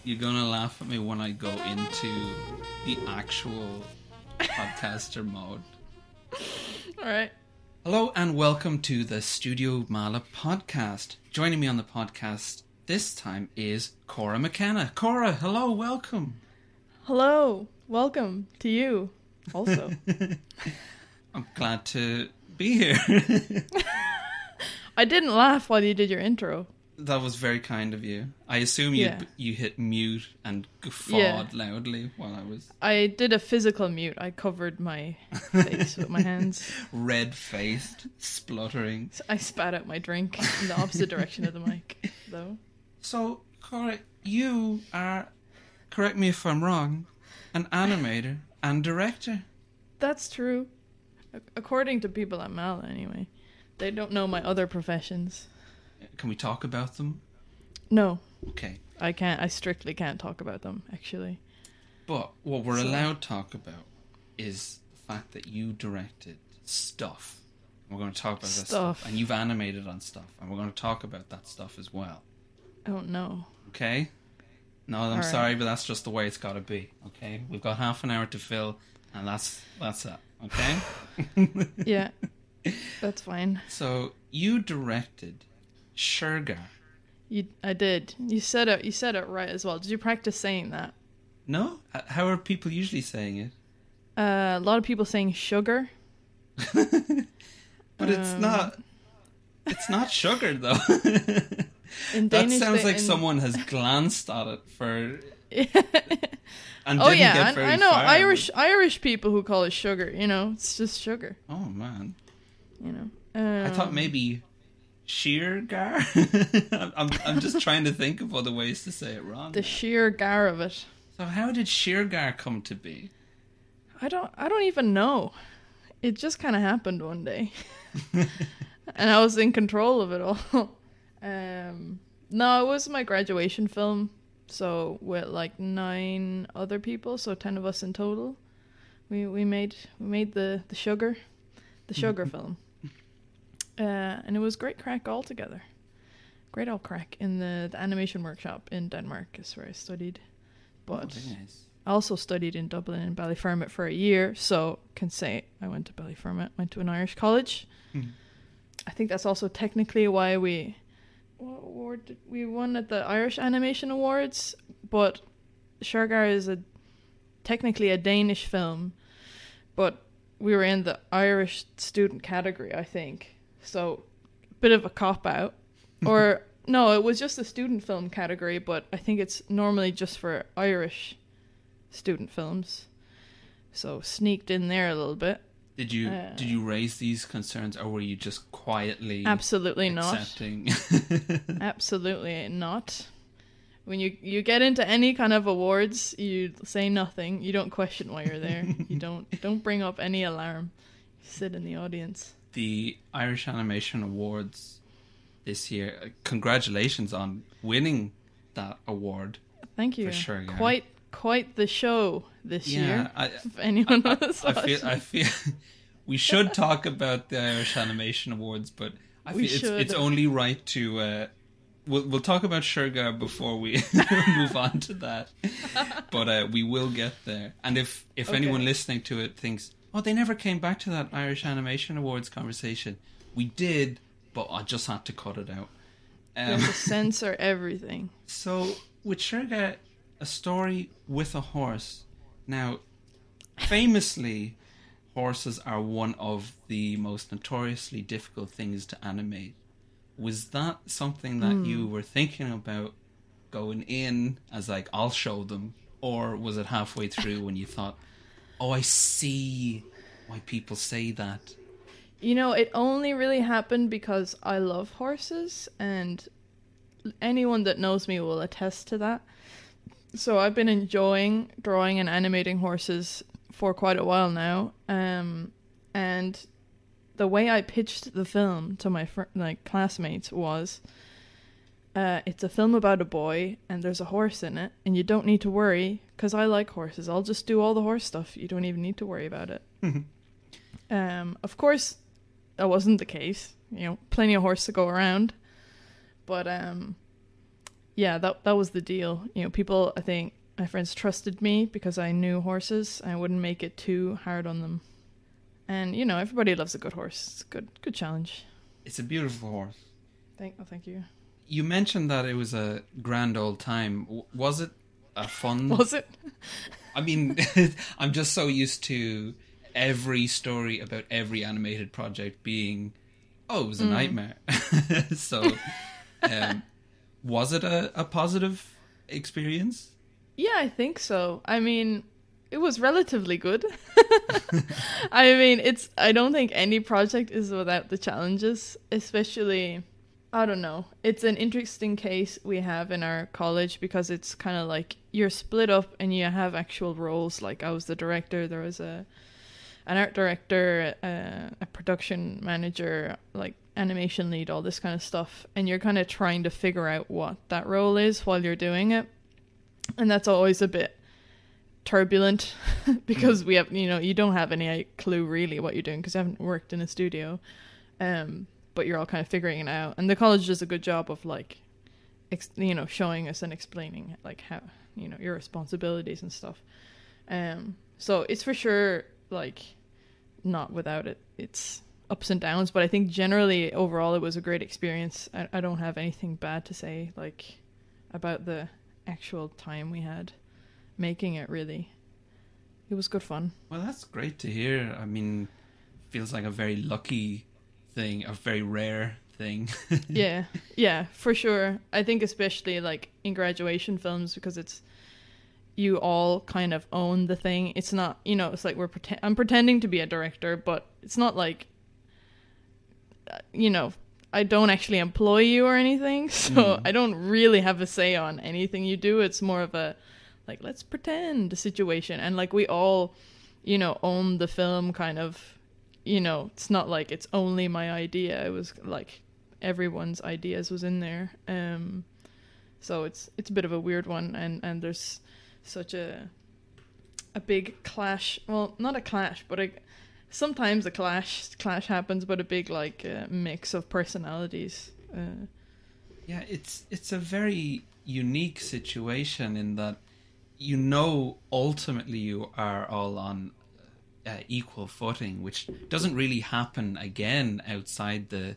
you're gonna laugh at me when I go into the actual podcaster mode. Alright. Hello and welcome to the Studio Mala podcast. Joining me on the podcast this time is Cora McKenna. Cora, hello, welcome. Hello. Welcome to you also. I'm glad to be here. I didn't laugh while you did your intro. That was very kind of you. I assume you hit mute and guffawed loudly while I was... I did a physical mute. I covered my face with my hands. Red-faced, spluttering. I spat out my drink in the opposite direction of the mic, though. So, Cora, you are, correct me if I'm wrong, an animator and director. That's true. According to people at Mal, anyway. They don't know my other professions. Can we talk about them? No. Okay. I can't. I strictly can't talk about them, actually. But what we're allowed to talk about is the fact that you directed stuff. We're going to talk about that stuff. And you've animated on stuff. And we're going to talk about that stuff as well. Oh, no. Okay? No, I'm sorry, but that's just the way it's got to be. Okay? We've got half an hour to fill, and that's it. Okay? Yeah. That's fine. So, you directed Shergar. I did. You said it right as well. Did you practice saying that? No? How are people usually saying it? A lot of people saying sugar. But it's not. It's not sugar though. In that Danish, sounds like someone has glanced at it for. And oh didn't yeah, get very I know far. Irish people who call it sugar. You know, it's just sugar. Oh man. You know. I thought maybe Sheergar. I'm just trying to think of other ways to say it wrong. The sheer gar of it. So how did Sheergar come to be? I don't even know. It just kind of happened one day, and I was in control of it all. No, it was my graduation film. So with like 9 other people, so 10 of us in total, we made the sugar film. And it was great crack altogether. Great old crack in the animation workshop in Denmark is where I studied. But nice. I also studied in Dublin and Ballyfermot for a year, so can say I went to Ballyfermot, went to an Irish college. I think that's also technically why we won at the Irish Animation Awards, but Shergar is technically a Danish film, but we were in the Irish student category, I think. So, bit of a cop-out. Or, no, it was just the student film category, but I think it's normally just for Irish student films. So, sneaked in there a little bit. Did you raise these concerns, or were you just quietly absolutely accepting? Not. Absolutely not. When you get into any kind of awards, you say nothing. You don't question why you're there. You don't bring up any alarm. You sit in the audience. The Irish Animation Awards this year. Congratulations on winning that award. Thank you. For sure, yeah. Quite the show this year. If anyone was watching. I feel we should talk about the Irish Animation Awards, but I feel it's only right to. We'll talk about Shergar before we move on to that, but we will get there. And if anyone listening to it thinks, oh, they never came back to that Irish Animation Awards conversation, we did, but I just had to cut it out. You have to censor everything. So with Shergar, a story with a horse. Now, famously, horses are one of the most notoriously difficult things to animate. Was that something that you were thinking about going in as like, I'll show them? Or was it halfway through when you thought, oh, I see why people say that? You know, it only really happened because I love horses, and anyone that knows me will attest to that. So I've been enjoying drawing and animating horses for quite a while now. And the way I pitched the film to my classmates was, it's a film about a boy and there's a horse in it, and you don't need to worry because I like horses. I'll just do all the horse stuff. You don't even need to worry about it. Of course, that wasn't the case. You know, plenty of horse to go around. But yeah, that was the deal. You know, people, I think my friends trusted me because I knew horses. I wouldn't make it too hard on them. And, you know, everybody loves a good horse. It's a good challenge. It's a beautiful horse. Thank you. You mentioned that it was a grand old time. Was it a fun? Was it? I mean, I'm just so used to every story about every animated project being, oh, it was a nightmare. So, was it a positive experience? Yeah, I think so. I mean, it was relatively good. I mean, I don't think any project is without the challenges, especially, I don't know. It's an interesting case we have in our college because it's kind of like you're split up and you have actual roles. Like I was the director, there was an art director, a production manager, like animation lead, all this kind of stuff. And you're kind of trying to figure out what that role is while you're doing it. And that's always a bit turbulent because we have, you know, you don't have any clue really what you're doing because you haven't worked in a studio. But you're all kind of figuring it out. And the college does a good job of like, you know, showing us and explaining like how, you know, your responsibilities and stuff. So it's for sure like not without it. It's ups and downs, but I think generally overall it was a great experience. I don't have anything bad to say like about the actual time we had making it. Really, it was good fun. Well, that's great to hear. I mean, feels like a very lucky thing, a very rare thing. yeah, for sure. I think especially like in graduation films because it's you all kind of own the thing. It's not, you know, it's like I'm pretending to be a director, but it's not like, you know, I don't actually employ you or anything, so I don't really have a say on anything you do. It's more of a like, let's pretend situation. And like we all, you know, own the film kind of, you know, it's not like it's only my idea. It was like everyone's ideas was in there. So it's a bit of a weird one. And there's such a big clash. Well, not a clash, but sometimes a clash happens, but a big like mix of personalities. Yeah, it's a very unique situation in that, you know, ultimately you are all on equal footing, which doesn't really happen again outside the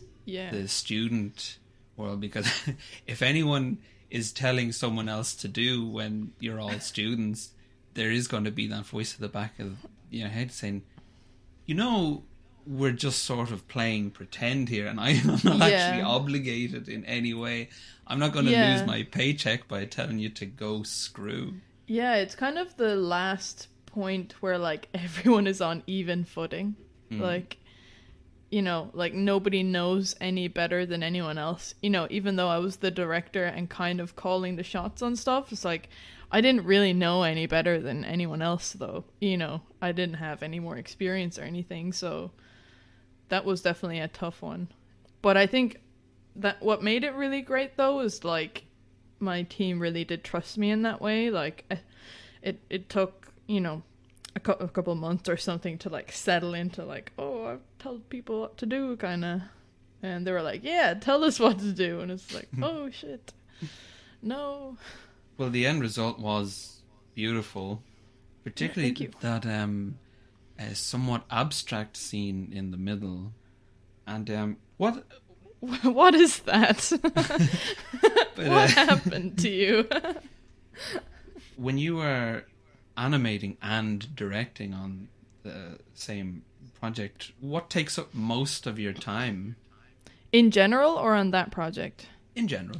student world, because if anyone is telling someone else to do when you're all students, there is going to be that voice at the back of your head saying, you know, we're just sort of playing pretend here, and I'm not actually obligated in any way. I'm not going to lose my paycheck by telling you to go screw. Yeah, it's kind of the last point where like everyone is on even footing. Like, you know, like nobody knows any better than anyone else. You know, even though I was the director and kind of calling the shots on stuff, it's like I didn't really know any better than anyone else though. You know, I didn't have any more experience or anything, so that was definitely a tough one. But I think that what made it really great though is like my team really did trust me in that way. Like it took, you know, a couple of months or something to like settle into like, oh, I tell people what to do kind of, and they were like, yeah, tell us what to do, and it's like, oh shit, no. Well, the end result was beautiful, particularly that a somewhat abstract scene in the middle. And what is that? But, what happened to you? When you were animating and directing on the same project, what takes up most of your time? In general or on that project? In general.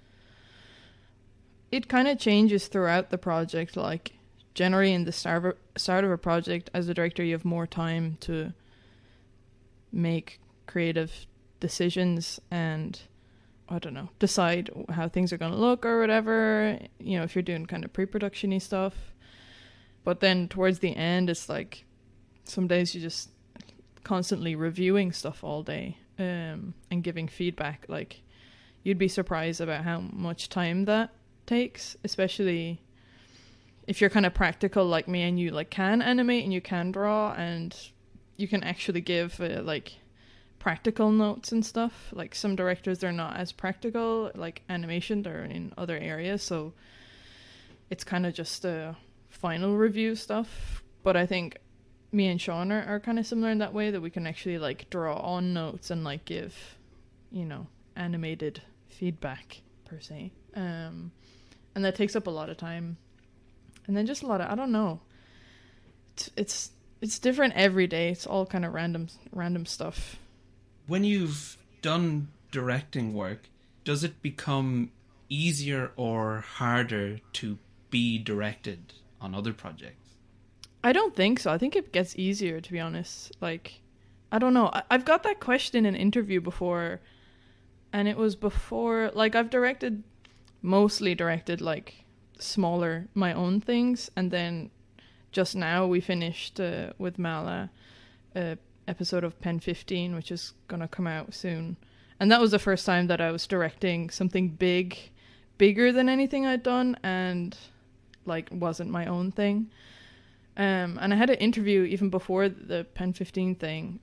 It kind of changes throughout the project. Like, generally in the start of a project, as a director, you have more time to make creative decisions and, I don't know, decide how things are going to look or whatever, you know, if you're doing kind of pre-production-y stuff. But then towards the end, it's like some days you're just constantly reviewing stuff all day and giving feedback. Like, you'd be surprised about how much time that takes, especially if you're kind of practical like me and you like can animate and you can draw and you can actually give like practical notes and stuff. Like some directors, they're not as practical, like animation, they're in other areas, so it's kind of just final review stuff. But I think me and Sean are kind of similar in that way, that we can actually like draw on notes and like give, you know, animated feedback per se. And that takes up a lot of time. And then just a lot of, I don't know. It's different every day. It's all kind of random stuff. When you've done directing work, does it become easier or harder to be directed on other projects? I don't think so. I think it gets easier, to be honest. Like, I don't know. I've got that question in an interview before, and it was before, like, I've mostly directed, like, smaller, my own things, and then just now we finished with Mala a episode of Pen 15, which is gonna come out soon. And that was the first time that I was directing something bigger than anything I'd done, and, like, wasn't my own thing. And I had an interview even before the Pen 15 thing.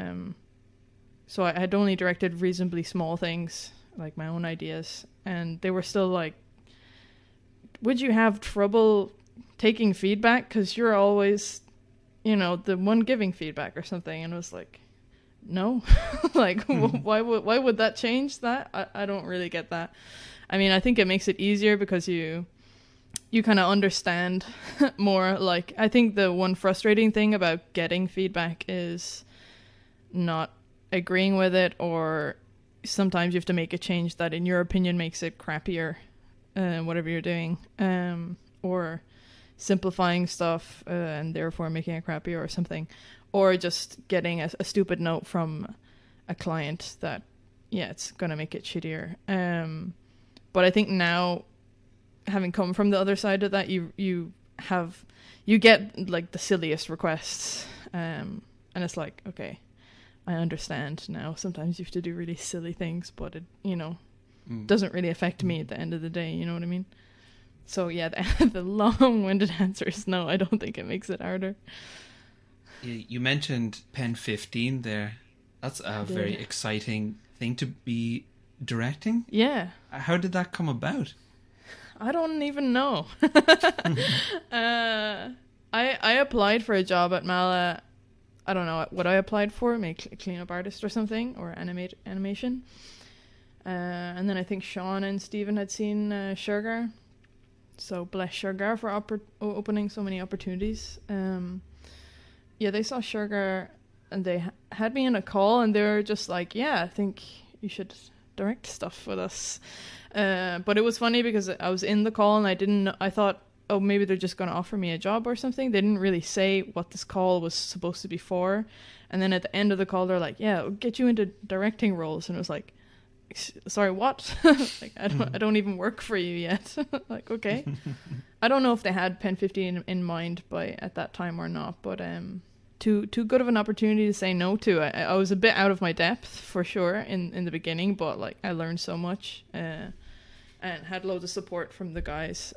So I had only directed reasonably small things, like my own ideas. And they were still like, would you have trouble taking feedback? Because you're always, you know, the one giving feedback or something. And it was like, no. Like, why would that change that? I don't really get that. I mean, I think it makes it easier because you kind of understand more. Like, I think the one frustrating thing about getting feedback is not agreeing with it, or sometimes you have to make a change that in your opinion makes it crappier, whatever you're doing, or simplifying stuff and therefore making it crappier or something, or just getting a stupid note from a client that, yeah, it's gonna make it shittier. But I think now, having come from the other side of that, you get like the silliest requests, and it's like, okay, I understand now. Sometimes you have to do really silly things, but it, you know, doesn't really affect me at the end of the day. You know what I mean? So yeah, the long-winded answer is no. I don't think it makes it harder. You mentioned Pen 15 there. That's a very exciting thing to be directing. Yeah. How did that come about? I don't even know. I applied for a job at Mala. I don't know what I applied for, maybe cleanup artist or something, or animation. And then I think Sean and Stephen had seen Sugar. So bless Sugar for opening so many opportunities. Yeah, they saw Sugar and they had me in a call, and they were just like, yeah, I think you should direct stuff with us. But it was funny because I was in the call and I thought, oh, maybe they're just going to offer me a job or something. They didn't really say what this call was supposed to be for. And then at the end of the call, they're like, yeah, we'll get you into directing roles. And it was like, sorry, what? Like, I don't even work for you yet. Like, okay. I don't know if they had Pen 15 in mind at that time or not, but too good of an opportunity to say no to. I was a bit out of my depth for sure in the beginning, but like I learned so much and had loads of support from the guys.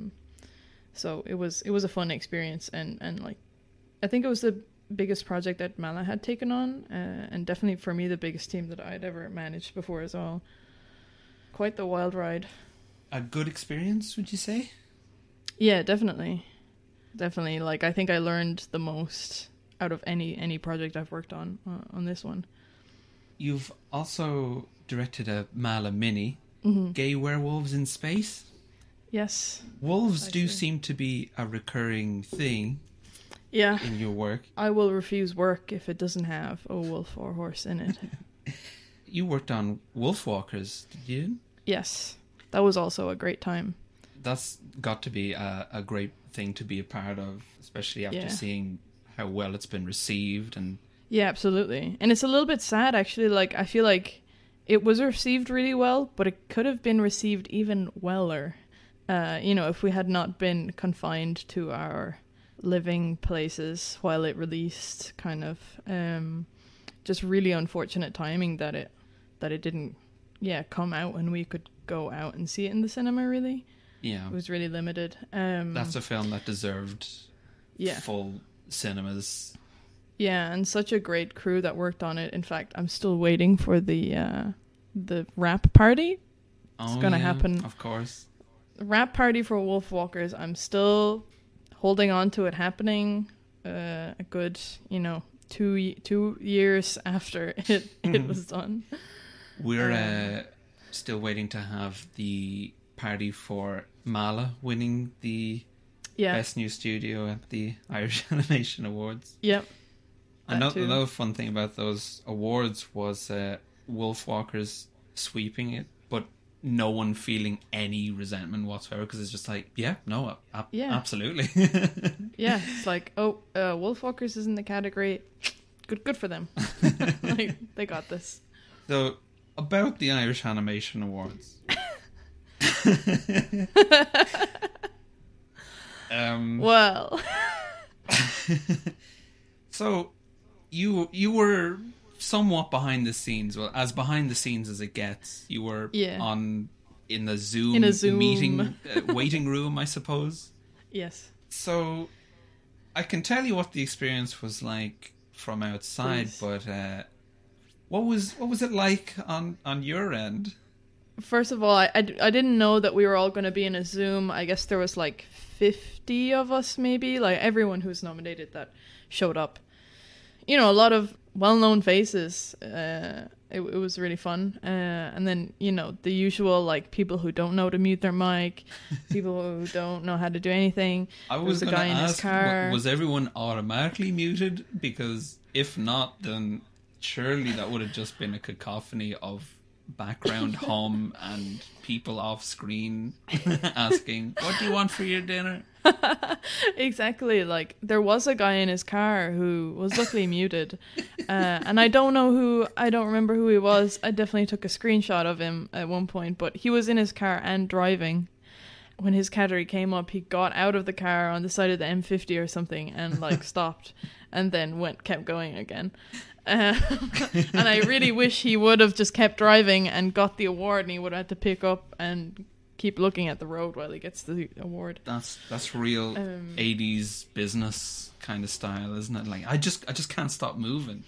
So it was a fun experience, and like I think it was the biggest project that Mala had taken on, and definitely for me the biggest team that I'd ever managed before as well. Quite the wild ride. A good experience, would you say? Yeah, definitely. Like I think I learned the most out of any project I've worked on this one. You've also directed a Mala mini, Gay Werewolves in Space. Yes. Wolves do seem to be a recurring thing. Yeah. In your work. I will refuse work if it doesn't have a wolf or horse in it. You worked on Wolfwalkers, did you? Yes. That was also a great time. That's got to be a great thing to be a part of, especially after seeing how well it's been received. And yeah, absolutely. And it's a little bit sad, actually. Like, I feel like it was received really well, but it could have been received even weller. You know, if we had not been confined to our living places while it released, kind of. Just really unfortunate timing that it didn't come out and we could go out and see it in the cinema, really. Yeah. It was really limited. That's a film that deserved full cinemas. Yeah, and such a great crew that worked on it. In fact, I'm still waiting for the rap party. It's gonna happen. Of course. Rap party for Wolfwalkers. I'm still holding on to it happening. A good, 2 years after it was done. We're still waiting to have the party for Mala winning the Best New Studio at the Irish Animation Awards. Yep. Another fun thing about those awards was Wolfwalkers sweeping it, but no one feeling any resentment whatsoever, because it's just like, absolutely. Yeah, it's like, Wolfwalkers is in the category. Good for them. Like, they got this. So, about the Irish Animation Awards. Well. So, you were somewhat behind the scenes. Well, as behind the scenes as it gets. You were in a Zoom meeting waiting room, I suppose. Yes. So, I can tell you what the experience was like from outside, Please. but what was it like on your end? First of all, I didn't know that we were all going to be in a Zoom. I guess there was like 50 of us, maybe. Like, everyone who's nominated that showed up. A lot of well-known faces. It was really fun. And then, the usual, like, people who don't know to mute their mic, people who don't know how to do anything. I was going to ask, was everyone automatically muted? Because if not, then surely that would have just been a cacophony of background hum and people off screen asking, what do you want for your dinner? Exactly. Like, there was a guy in his car who was luckily muted, and I don't remember who he was. I definitely took a screenshot of him at one point, but he was in his car and driving. When his category came up, he got out of the car on the side of the M50 or something and like stopped and then kept going again. And I really wish he would have just kept driving and got the award, and he would have had to pick up and keep looking at the road while he gets the award. That's real 80s business kind of style, isn't it? Like, I just can't stop moving.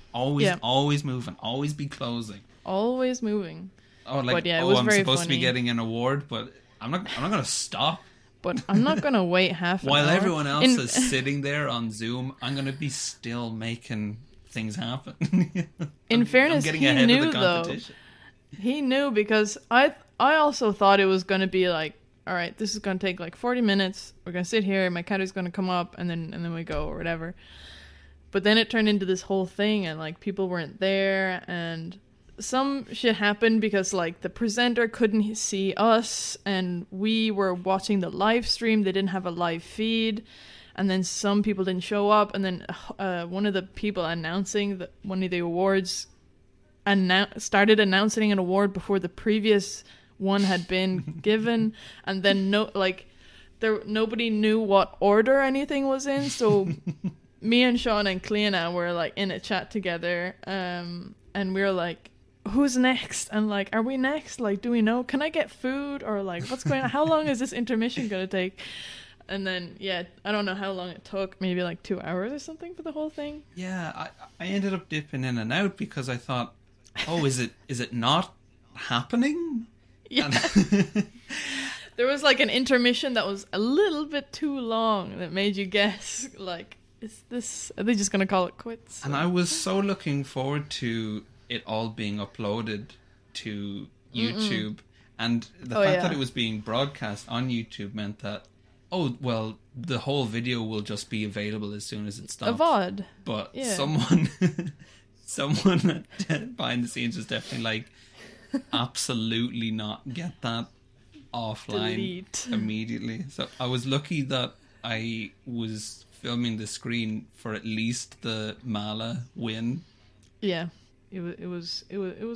Always moving. Always be closing. Always moving. Oh, like, but yeah, it was I'm very supposed funny. to be getting an award, but I'm not going to stop. But I'm not going to wait half an While hour. everyone else is sitting there on Zoom, I'm going to be still making things happen. In fairness, I'm getting he ahead knew, of the competition. though. He knew, because I also thought it was going to be like, all right, this is going to take like 40 minutes. We're going to sit here, my category's going to come up, and then we go, or whatever. But then it turned into this whole thing, and like people weren't there, and some shit happened because like the presenter couldn't see us, and we were watching the live stream. They didn't have a live feed, and then some people didn't show up, and then one of the people announcing one of the awards started announcing an award before the previous one had been given, and then nobody knew what order anything was in, so me and Sean and Cleana were like in a chat together, and we were like, who's next? And like, are we next? Like, do we know? Can I get food? Or like, what's going on? How long is this intermission gonna take? And then, I don't know how long it took, maybe like 2 hours or something for the whole thing. Yeah, I ended up dipping in and out because I thought, is it not happening? Yeah. There was like an intermission that was a little bit too long that made you guess, like, are they just going to call it quits? And I was so looking forward to it all being uploaded to YouTube. And the fact that it was being broadcast on YouTube meant that, the whole video will just be available as soon as it stops. A VOD. But someone behind the scenes was definitely like, absolutely not, get that offline. Delete. Immediately. So I was lucky that I was filming the screen for at least the Mala win. Yeah, it was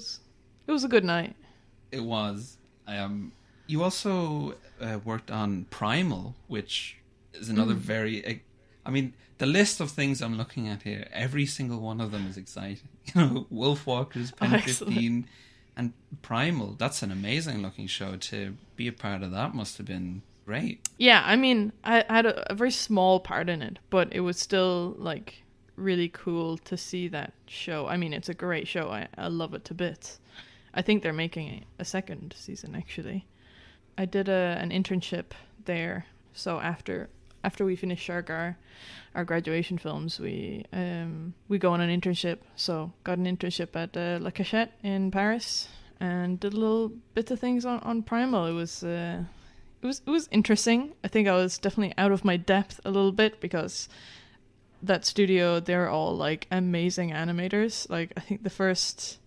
a good night. It was. You also worked on Primal, which is another very. I mean, the list of things I'm looking at here, every single one of them is exciting. Wolfwalkers, Pen 15, and Primal. That's an amazing looking show. To be a part of that must have been great. Yeah, I mean, I had a very small part in it, but it was still like really cool to see that show. I mean, it's a great show. I love it to bits. I think they're making a second season, actually. I did an internship there. So after we finish our graduation films, we go on an internship. So got an internship at La Cachette in Paris and did a little bit of things on Primal. It was interesting. I think I was definitely out of my depth a little bit because that studio, they're all like amazing animators. Like I think the first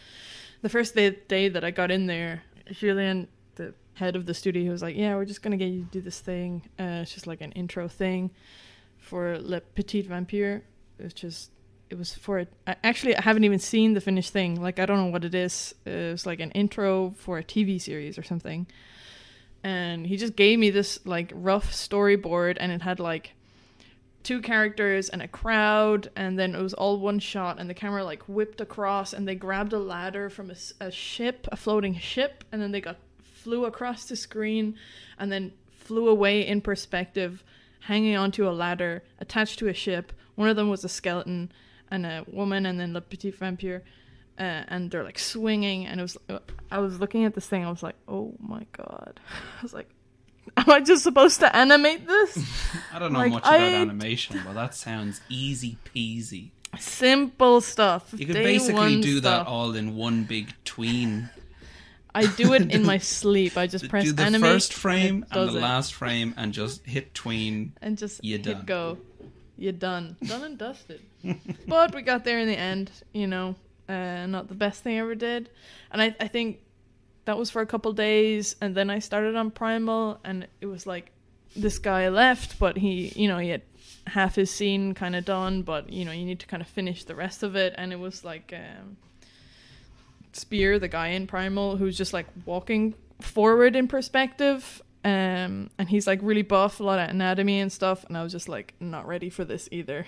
day that I got in there, Julien, the head of the studio, he was like, yeah, we're just gonna get you to do this thing. It's just like an intro thing for Le Petit Vampire. It was for it. Actually, I haven't even seen the finished thing. Like I don't know what it is. It was like an intro for a TV series or something. And he just gave me this like rough storyboard, and it had like 2 characters and a crowd, and then it was all one shot, and the camera like whipped across, and they grabbed a ladder from a ship, a floating ship, and then they flew across the screen and then flew away in perspective, hanging onto a ladder attached to a ship. One of them was a skeleton and a woman, and then Le Petit Vampire. And they're like swinging, and I was looking at this thing, I was like, oh my god. I was like, am I just supposed to animate this? I don't know much about animation, but that sounds easy peasy. Simple stuff. You could basically do that all in one big tween. I do it in my sleep. I just press animate. Do the first frame and the last frame and just hit tween. And just hit go. You're done. Done and dusted. But we got there in the end, you know. Not the best thing I ever did. And I think that was for a couple days, and then I started on Primal, and it was like this guy left, but he had half his scene kind of done, but you need to kind of finish the rest of it. And it was like Spear, the guy in Primal, who's just like walking forward in perspective, and he's like really buff, a lot of anatomy and stuff, and I was just like not ready for this either.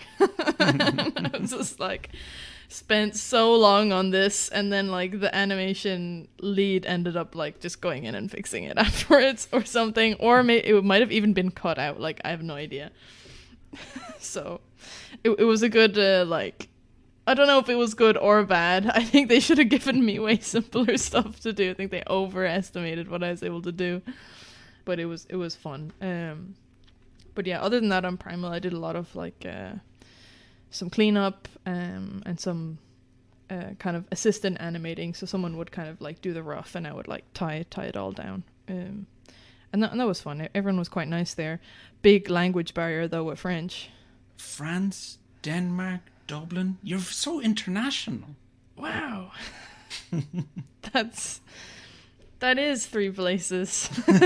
I was just like spent so long on this, and then like the animation lead ended up like just going in and fixing it afterwards or something, or it might have even been cut out, like I have no idea. So it was a good like, I don't know if it was good or bad. I think they should have given me way simpler stuff to do. I think they overestimated what I was able to do, but it was fun. But yeah, other than that, on Primal I did a lot of like some cleanup and some kind of assistant animating. So someone would kind of like do the rough, and I would like tie it all down. And that was fun. Everyone was quite nice there. Big language barrier though with French. France, Denmark, Dublin. You're so international. Wow. That is 3 places.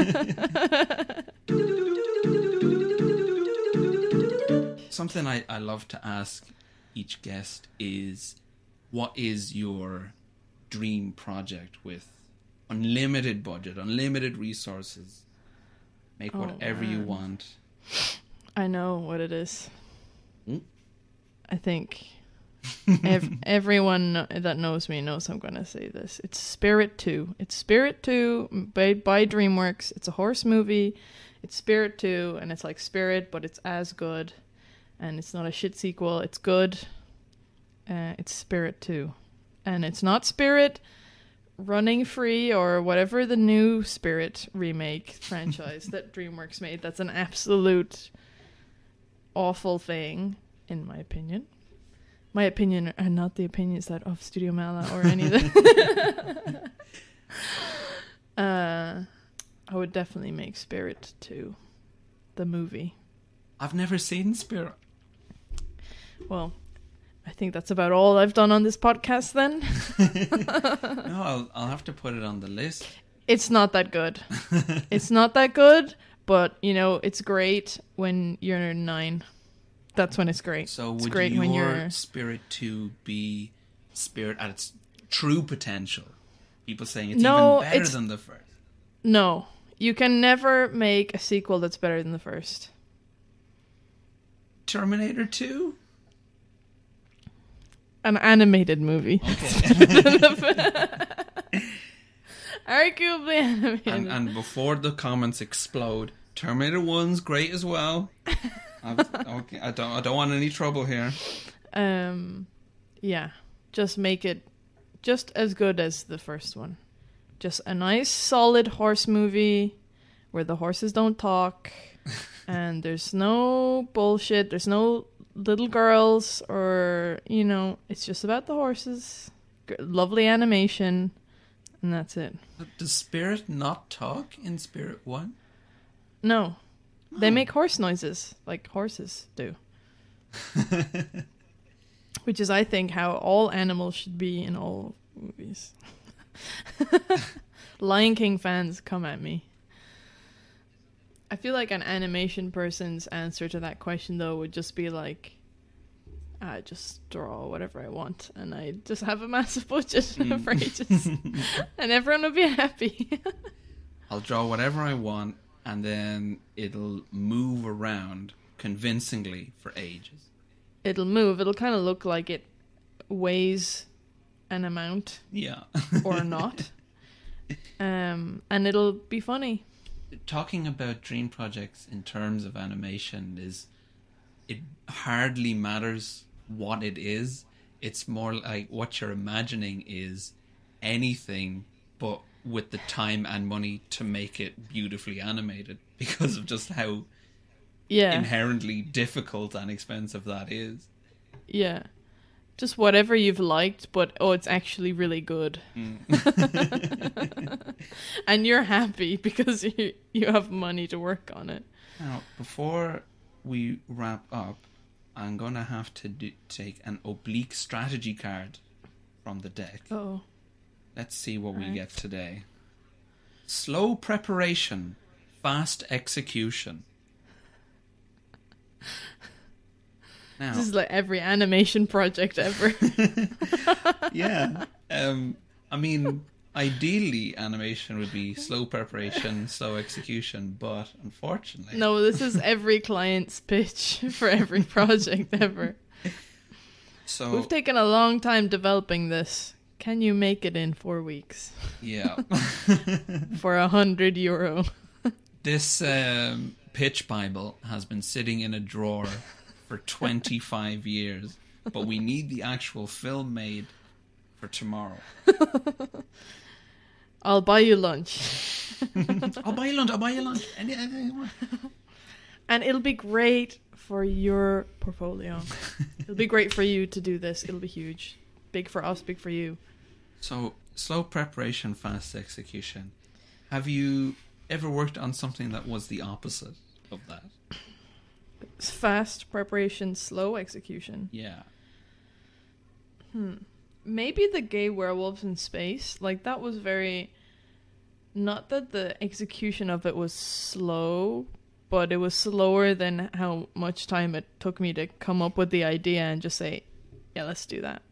Something I love to ask each guest is, what is your dream project with unlimited budget, unlimited resources? Make whatever you want. I know what it is. I think everyone that knows me knows I'm going to say this. It's Spirit 2. It's Spirit 2 by DreamWorks. It's a horse movie. It's Spirit 2, and it's like Spirit, but it's as good. And it's not a shit sequel. It's good. It's Spirit 2. And it's not Spirit Running Free or whatever the new Spirit remake franchise that DreamWorks made. That's an absolute awful thing, in my opinion. My opinion, and not the opinions that of Studio Mala or any of that. I would definitely make Spirit 2, the movie. I've never seen Spirit. Well, I think that's about all I've done on this podcast then. No, I'll have to put it on the list. It's not that good. It's not that good, but, it's great when you're 9. That's when it's great. So it's would great your when you're... Spirit 2 be Spirit at its true potential? People saying it's even better than the first. No. You can never make a sequel that's better than the first. Terminator 2? An animated movie. Okay. Arguably animated. And before the comments explode, Terminator 1's great as well. Okay, I don't want any trouble here. Yeah, just make it just as good as the first one. Just a nice, solid horse movie where the horses don't talk and there's no bullshit. There's no little girls or, it's just about the horses. Lovely animation, and that's it. Does Spirit not talk in Spirit 1? No. They make horse noises like horses do. Which is, I think, how all animals should be in all movies. Lion King fans, come at me. I feel like an animation person's answer to that question, though, would just be like, I just draw whatever I want, and I just have a massive budget for ages, and everyone will be happy. I'll draw whatever I want, and then it'll move around convincingly for ages. It'll move. It'll kind of look like it weighs an amount, yeah, or not, and it'll be funny. Talking about dream projects in terms of animation it hardly matters what it is. It's more like what you're imagining is anything, but with the time and money to make it beautifully animated because of just how inherently difficult and expensive that is. Yeah. Just whatever you've liked, but it's actually really good. And you're happy because you have money to work on it. Now, before we wrap up, I'm going to have to take an oblique strategy card from the deck. Oh. Let's see what we get today. Slow preparation, fast execution. Now, this is like every animation project ever. Yeah. I mean, ideally, animation would be slow preparation, slow execution, but unfortunately... No, this is every client's pitch for every project ever. So we've taken a long time developing this. Can you make it in 4 weeks? Yeah. For €100. This pitch Bible has been sitting in a drawer for 25 years, but we need the actual film made for tomorrow. I'll buy you lunch. I'll buy you lunch. Anything you want. And it'll be great for your portfolio. It'll be great for you to do this. It'll be huge. Big for us, big for you. So, slow preparation, fast execution. Have you ever worked on something that was the opposite of that? Fast preparation, slow execution. Yeah. Maybe the gay werewolves in space. Like, that was very... Not that the execution of it was slow, but it was slower than how much time it took me to come up with the idea and just say, yeah, let's do that.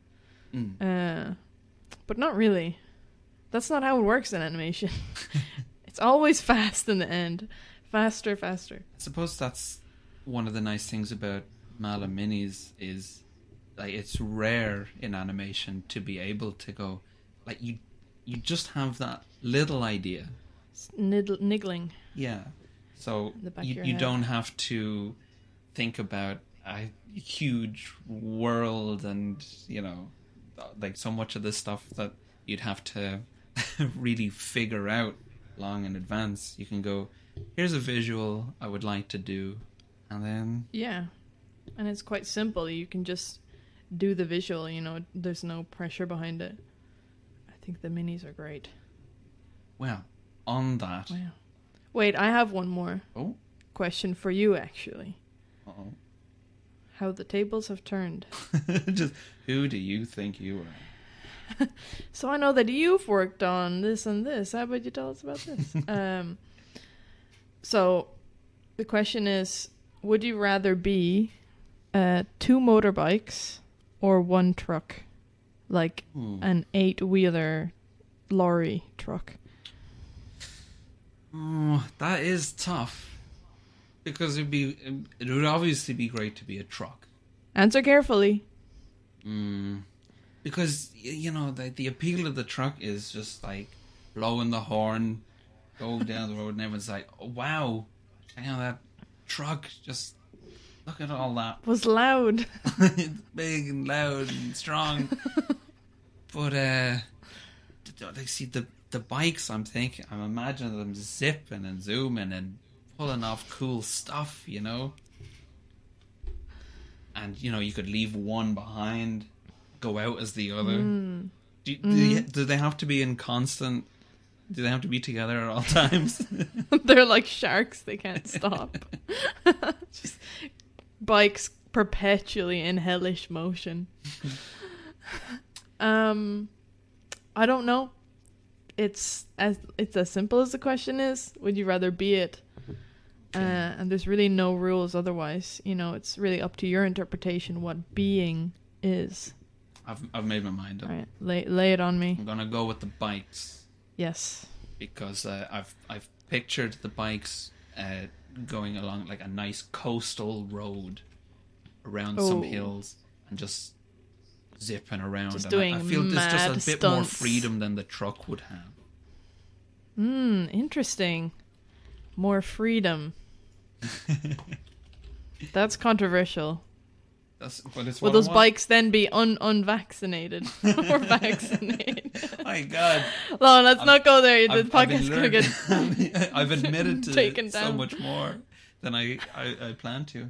But not really. That's not how it works in animation. It's always fast in the end. Faster, faster. I suppose that's one of the nice things about Mala Minis is like it's rare in animation to be able to go like you just have that little idea. Niggling. Yeah. So you head. don't have to think about a huge world and, like so much of this stuff that you'd have to really figure out long in advance. You can go, here's a visual I would like to do, and then... Yeah. And it's quite simple. You can just do the visual, there's no pressure behind it. I think the minis are great. Well, on that... Wow. Wait, I have one more question for you, actually. Uh-oh. How the tables have turned. Just, who do you think you are? So I know that you've worked on this and this. How about you tell us about this? So the question is, would you rather be 2 motorbikes or 1 truck? Like an 8-wheeler lorry truck. Oh, that is tough. Because it would obviously be great to be a truck. Answer carefully. Because, the appeal of the truck is just like blowing the horn, go down the road, and everyone's like, oh, wow, that truck just Look at all that. Was loud. It's big and loud and strong. But they see the bikes. I'm imagining them zipping and zooming and pulling off cool stuff, you know. And you could leave one behind, go out as the other. Do they have to be in constant? Do they have to be together at all times? They're like sharks. They can't stop. Just bikes perpetually in hellish motion. I don't know. It's as simple as the question is. Would you rather be it? And there's really no rules otherwise. It's really up to your interpretation what being is. I've made my mind up. All right, lay it on me. I'm gonna go with the bikes. Yes. Because I've pictured the bikes going along like a nice coastal road around some hills and just zipping around. Just and doing I feel there's just a bit stunts. more freedom than the truck would have. Interesting. More freedom. That's controversial. But it's Will those bikes then be unvaccinated or vaccinated? My God. No, let's not go there. The podcast is going to get... I've admitted to taken so down. much more than I plan to.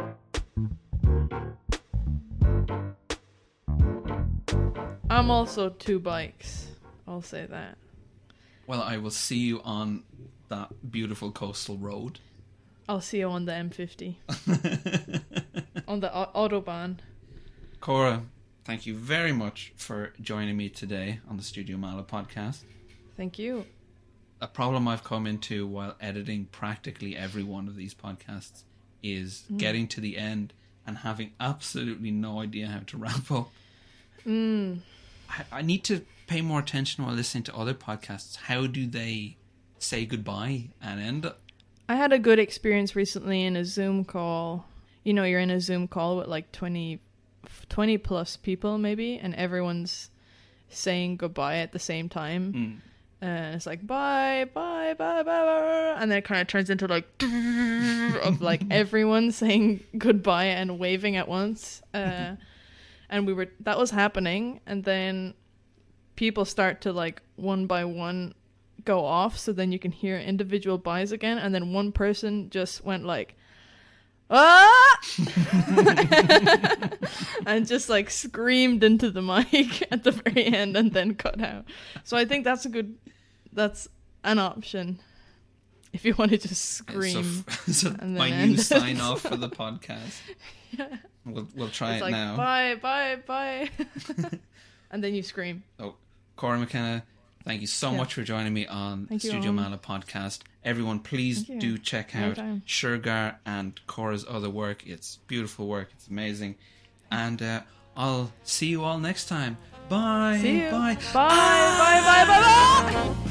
I'm also 2 bikes. I'll say that. Well, I will see you on that beautiful coastal road. I'll see you on the M50. On the Autobahn. Cora, thank you very much for joining me today on the Studio Mala podcast. Thank you. A problem I've come into while editing practically every one of these podcasts is getting to the end and having absolutely no idea how to wrap up. I need to pay more attention while listening to other podcasts. How do they say goodbye and end it? I had a good experience recently in a Zoom call. You're in a Zoom call with like 20 plus people maybe, and everyone's saying goodbye at the same time. And it's like, bye, bye, bye, bye, bye. And then it kind of turns into like, of like everyone saying goodbye and waving at once. And that was happening. And then people start to like one by one go off, so then you can hear individual buys again, and then one person just went like and just like screamed into the mic at the very end and then cut out. So I think that's an option if you want to just scream. So my new sign off for the podcast. Yeah. We'll try it like, now. Bye, bye, bye. And then you scream. Oh, Cora McKenna, thank you so much for joining me on the Studio Mala podcast. Everyone, please do check out Shergar and Cora's other work. It's beautiful work. It's amazing. And I'll see you all next time. Bye. See you. Bye. Bye. Bye. Bye. Bye. Bye.